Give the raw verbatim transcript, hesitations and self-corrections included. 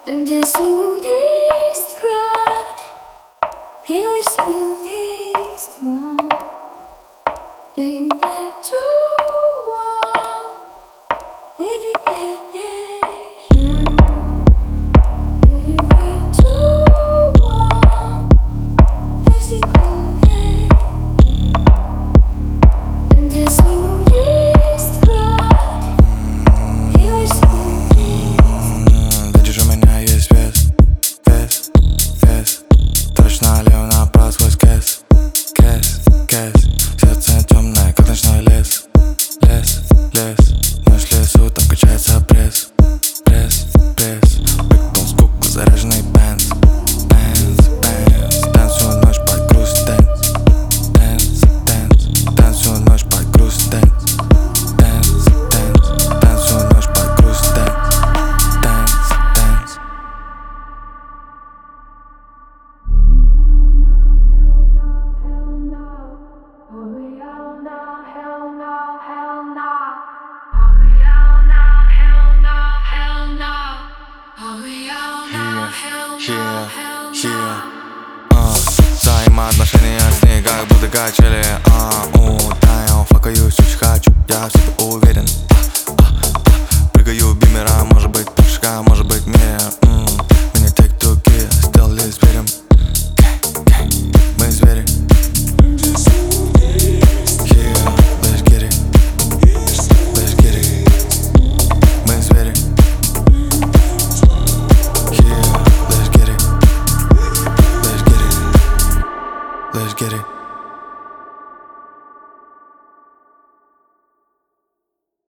Здесь есть кровь, здесь есть мать. Ты не чувствуешь, ты не веришь. Ты не чувствуешь, если ты веришь. Здесь есть кровь, здесь есть. Видишь, у меня есть вес, вес, вес. Точно лев направо сквозь кэс, кэс, кэс. Сердце темное, как ночной лес, лес, лес. Ночь в лесу, там качается пресс, пресс, пресс. Бэкбон, скука, заряженный бенз, бенз, бенз. Танцую ночь под груз дэнс, дэнс, дэнс. Танцую ночь под груз дэнс, дэнс, дэнс. Танцую ночь под груз дэнс, дэнс, дэнс. Yeah, yeah. Uh, взаимоотношения с ней как будто качели.